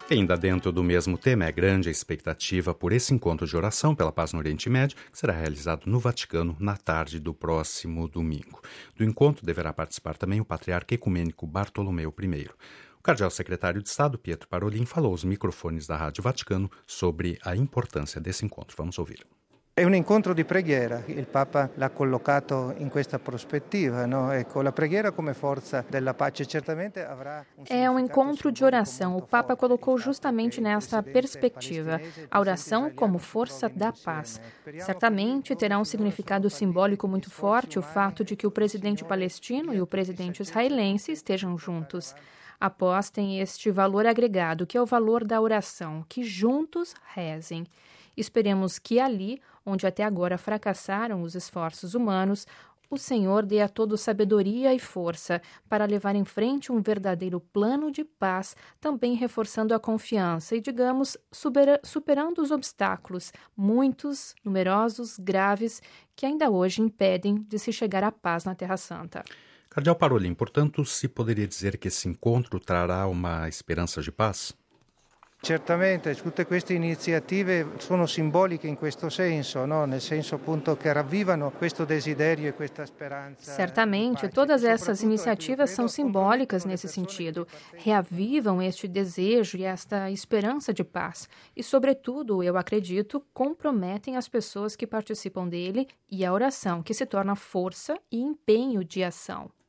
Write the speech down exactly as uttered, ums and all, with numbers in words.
E ainda dentro do mesmo tema, é grande a expectativa por esse encontro de oração pela paz no Oriente Médio, que será realizado no Vaticano na tarde do próximo domingo. Do encontro deverá participar também o patriarca ecumênico Bartolomeu I. O cardeal secretário de Estado, Pietro Parolin, falou aos microfones da Rádio Vaticano sobre a importância desse encontro. Vamos ouvir. È un incontro di preghiera, il Papa l'ha collocato in questa prospettiva, no? Ecco, la preghiera come forza della pace certamente avrà un É um encontro de oração. O Papa colocou justamente nesta perspectiva, a oração como força da paz. Certamente terá um significado simbólico muito forte o fato de que o presidente palestino e o presidente israelense estejam juntos. Apostem este valor agregado, que é o valor da oração, que juntos rezem. Esperemos que ali, onde até agora fracassaram os esforços humanos, o Senhor dê a todos sabedoria e força para levar em frente um verdadeiro plano de paz, também reforçando a confiança e, digamos, supera- superando os obstáculos, muitos, numerosos, graves, que ainda hoje impedem de se chegar à paz na Terra Santa. Cardeal Parolin, portanto, se poderia dizer que esse encontro trará uma esperança de paz? Certamente tutte queste iniziative sono simboliche in questo senso, no? Nel senso appunto che ravvivano questo desiderio e questa speranza. Certamente, todas essas iniciativas são simbólicas nesse sentido. Reavivam este desejo e esta esperança de paz. E, sobretudo, eu acredito, comprometem as pessoas que participam dele e a oração, que se torna força e empenho de ação.